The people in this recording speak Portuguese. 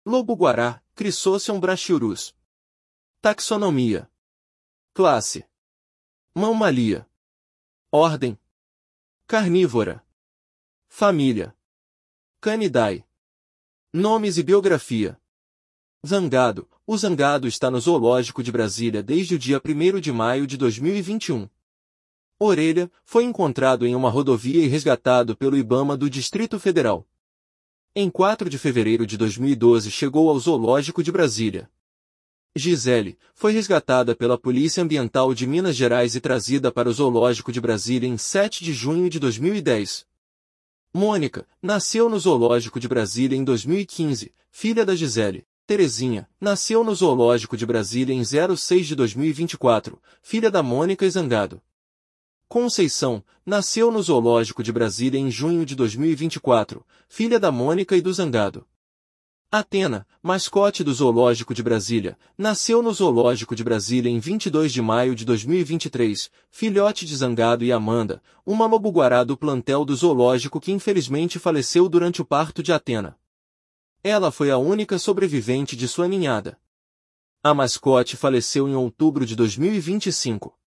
Lobo-guará, Chrysocyon brachyurus. Taxonomia. Classe: Mammalia. Ordem: Carnívora. Família: Canidae. Nomes e biografia. Zangado. O zangado está no Zoológico de Brasília desde o dia 1º de maio de 2021. Orelha foi encontrado em uma rodovia e resgatado pelo IBAMA do Distrito Federal. Em 4 de fevereiro de 2012 chegou ao Zoológico de Brasília. Gisele foi resgatada pela Polícia Ambiental de Minas Gerais e trazida para o Zoológico de Brasília em 7 de junho de 2010. Mônica nasceu no Zoológico de Brasília em 2015, filha da Gisele. Terezinha nasceu no Zoológico de Brasília em 06 de 2024, filha da Mônica e Zangado. Conceição nasceu no Zoológico de Brasília em junho de 2024, filha da Mônica e do Zangado. Atena, mascote do Zoológico de Brasília, nasceu no Zoológico de Brasília em 22 de maio de 2023, filhote de Zangado e Amanda, uma lobo-guará do plantel do zoológico que infelizmente faleceu durante o parto de Atena. Ela foi a única sobrevivente de sua ninhada. A mascote faleceu em outubro de 2025.